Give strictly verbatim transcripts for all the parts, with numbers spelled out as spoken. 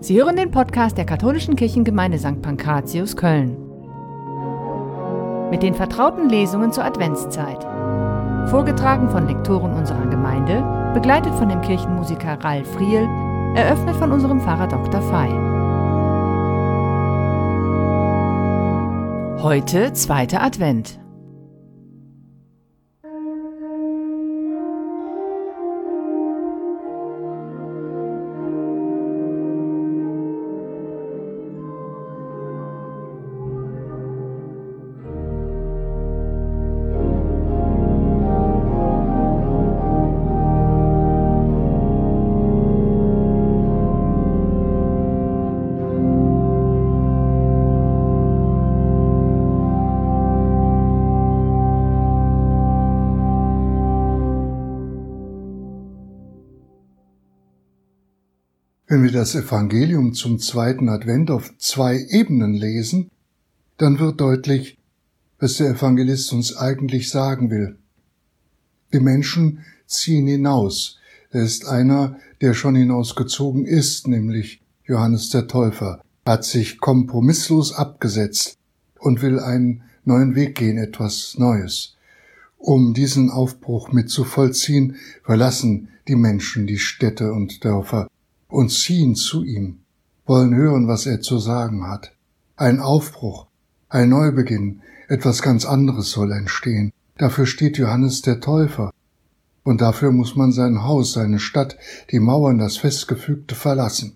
Sie hören den Podcast der Katholischen Kirchengemeinde Sankt Pankratius Köln. Mit den vertrauten Lesungen zur Adventszeit. Vorgetragen von Lektoren unserer Gemeinde, begleitet von dem Kirchenmusiker Ralf Riel, eröffnet von unserem Pfarrer Doktor Fey. Heute zweiter Advent. Wenn wir das Evangelium zum zweiten Advent auf zwei Ebenen lesen, dann wird deutlich, was der Evangelist uns eigentlich sagen will. Die Menschen ziehen hinaus. Er ist einer, der schon hinausgezogen ist, nämlich Johannes der Täufer, hat sich kompromisslos abgesetzt und will einen neuen Weg gehen, etwas Neues. Um diesen Aufbruch mit zu vollziehen, verlassen die Menschen die Städte und Dörfer und ziehen zu ihm, wollen hören, was er zu sagen hat. Ein Aufbruch, ein Neubeginn, etwas ganz anderes soll entstehen. Dafür steht Johannes der Täufer. Und dafür muss man sein Haus, seine Stadt, die Mauern, das Festgefügte verlassen.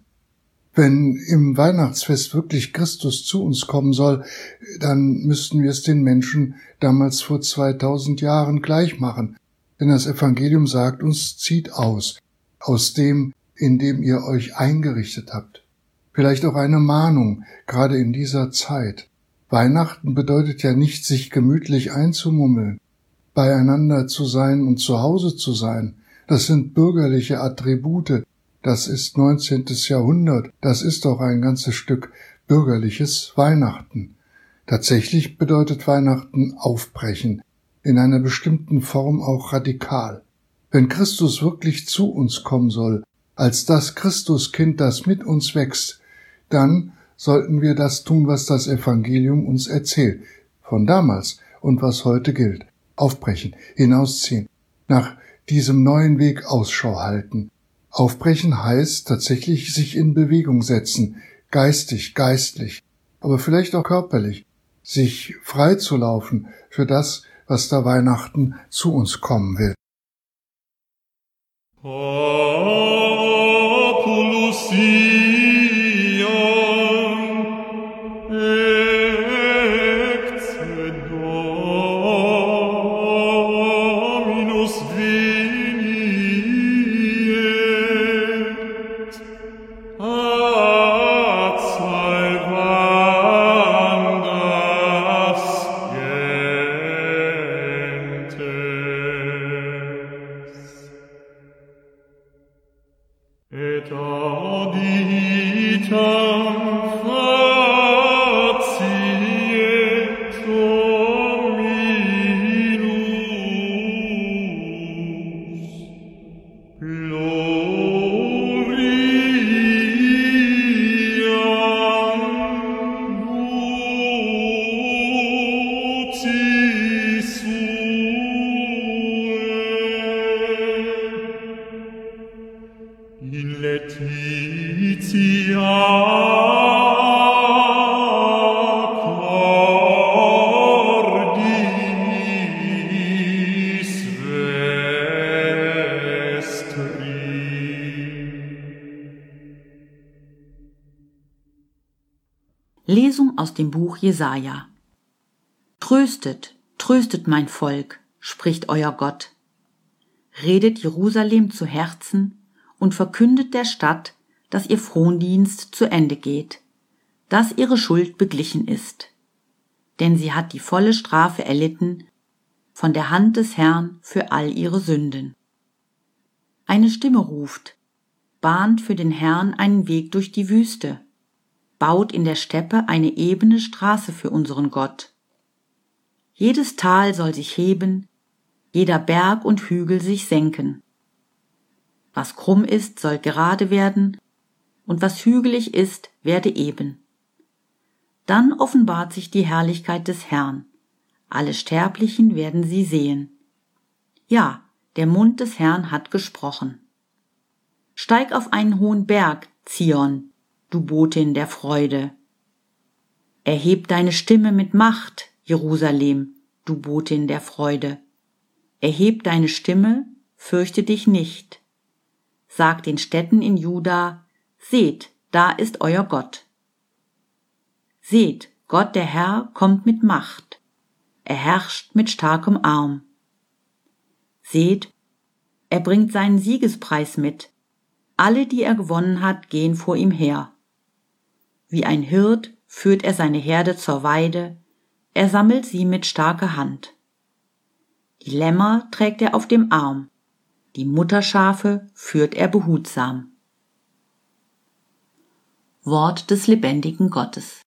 Wenn im Weihnachtsfest wirklich Christus zu uns kommen soll, dann müssten wir es den Menschen damals vor zweitausend Jahren gleich machen. Denn das Evangelium sagt uns, zieht aus, aus dem, in dem ihr euch eingerichtet habt. Vielleicht auch eine Mahnung, gerade in dieser Zeit. Weihnachten bedeutet ja nicht, sich gemütlich einzumummeln, beieinander zu sein und zu Hause zu sein. Das sind bürgerliche Attribute. Das ist neunzehntes Jahrhundert. Das ist doch ein ganzes Stück bürgerliches Weihnachten. Tatsächlich bedeutet Weihnachten aufbrechen, in einer bestimmten Form auch radikal. Wenn Christus wirklich zu uns kommen soll, als das Christuskind, das mit uns wächst, dann sollten wir das tun, was das Evangelium uns erzählt, von damals und was heute gilt. Aufbrechen, hinausziehen, nach diesem neuen Weg Ausschau halten. Aufbrechen heißt tatsächlich sich in Bewegung setzen, geistig, geistlich, aber vielleicht auch körperlich, sich frei zu laufen für das, was da Weihnachten zu uns kommen will. Et auditam faciet Dominus, gloriam vocis suae. In Laetitia cordis vestri. Lesung aus dem Buch Jesaja. Tröstet, tröstet mein Volk, spricht euer Gott. Redet Jerusalem zu Herzen und verkündet der Stadt, dass ihr Frondienst zu Ende geht, dass ihre Schuld beglichen ist. Denn sie hat die volle Strafe erlitten von der Hand des Herrn für all ihre Sünden. Eine Stimme ruft, bahnt für den Herrn einen Weg durch die Wüste, baut in der Steppe eine ebene Straße für unseren Gott. Jedes Tal soll sich heben, jeder Berg und Hügel sich senken. Was krumm ist, soll gerade werden, und was hügelig ist, werde eben. Dann offenbart sich die Herrlichkeit des Herrn. Alle Sterblichen werden sie sehen. Ja, der Mund des Herrn hat gesprochen. Steig auf einen hohen Berg, Zion, du Botin der Freude. Erheb deine Stimme mit Macht, Jerusalem, du Botin der Freude. Erheb deine Stimme, fürchte dich nicht. Sag den Städten in Juda, seht, da ist euer Gott. Seht, Gott der Herr kommt mit Macht. Er herrscht mit starkem Arm. Seht, er bringt seinen Siegespreis mit. Alle, die er gewonnen hat, gehen vor ihm her. Wie ein Hirt führt er seine Herde zur Weide, er sammelt sie mit starker Hand. Die Lämmer trägt er auf dem Arm, die Mutterschafe führt er behutsam. Wort des lebendigen Gottes.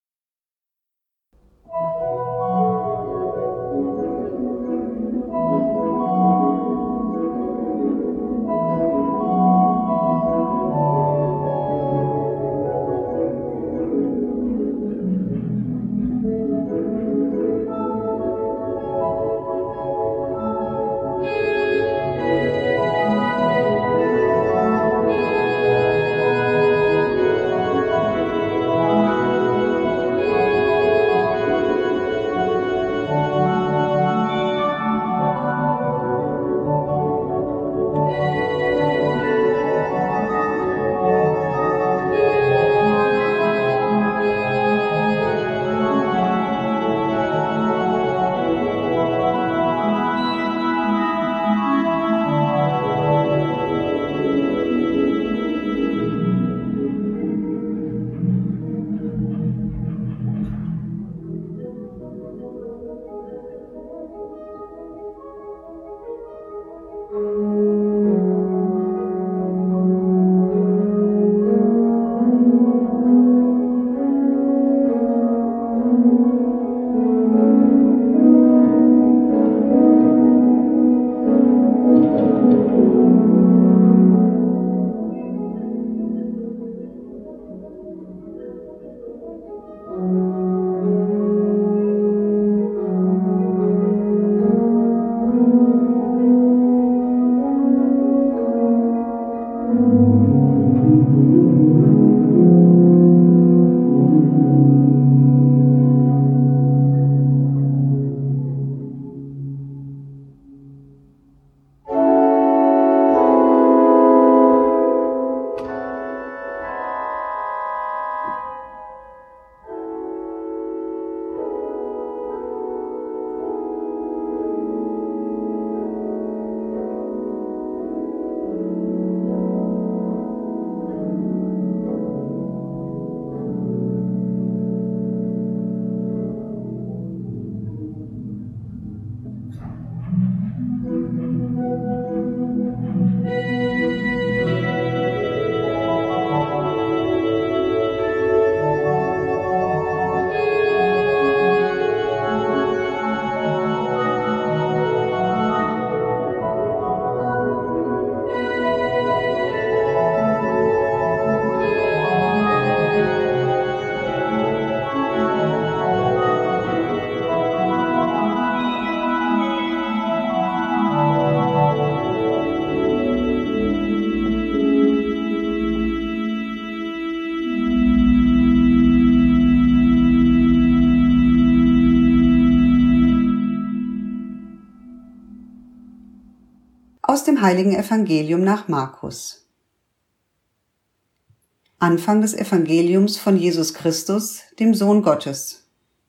Aus dem Heiligen Evangelium nach Markus. Anfang des Evangeliums von Jesus Christus, dem Sohn Gottes.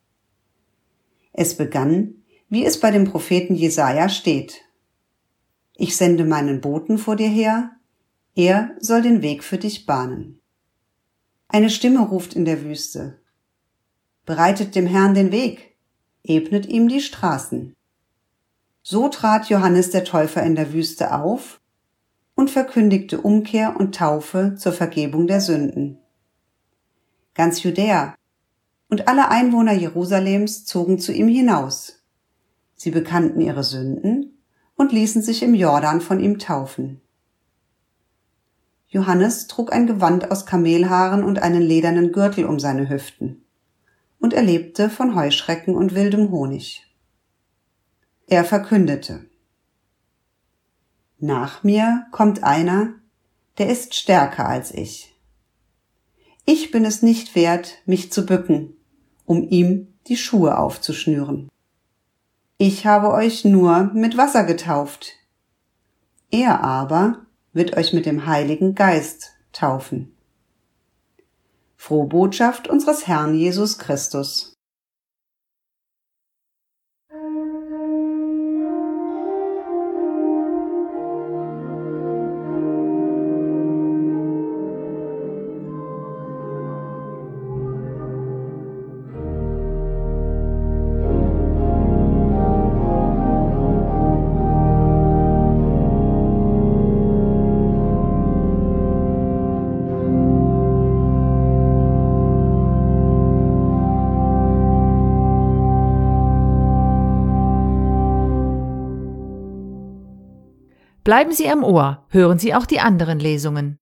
Es begann, wie es bei dem Propheten Jesaja steht: Ich sende meinen Boten vor dir her, er soll den Weg für dich bahnen. Eine Stimme ruft in der Wüste: Bereitet dem Herrn den Weg, ebnet ihm die Straßen. So trat Johannes der Täufer in der Wüste auf und verkündigte Umkehr und Taufe zur Vergebung der Sünden. Ganz Judäa und alle Einwohner Jerusalems zogen zu ihm hinaus. Sie bekannten ihre Sünden und ließen sich im Jordan von ihm taufen. Johannes trug ein Gewand aus Kamelhaaren und einen ledernen Gürtel um seine Hüften. Und er lebte von Heuschrecken und wildem Honig. Er verkündete: Nach mir kommt einer, der ist stärker als ich. Ich bin es nicht wert, mich zu bücken, um ihm die Schuhe aufzuschnüren. Ich habe euch nur mit Wasser getauft. Er aber wird euch mit dem Heiligen Geist taufen. Frohe Botschaft unseres Herrn Jesus Christus. Bleiben Sie am Ohr, hören Sie auch die anderen Lesungen.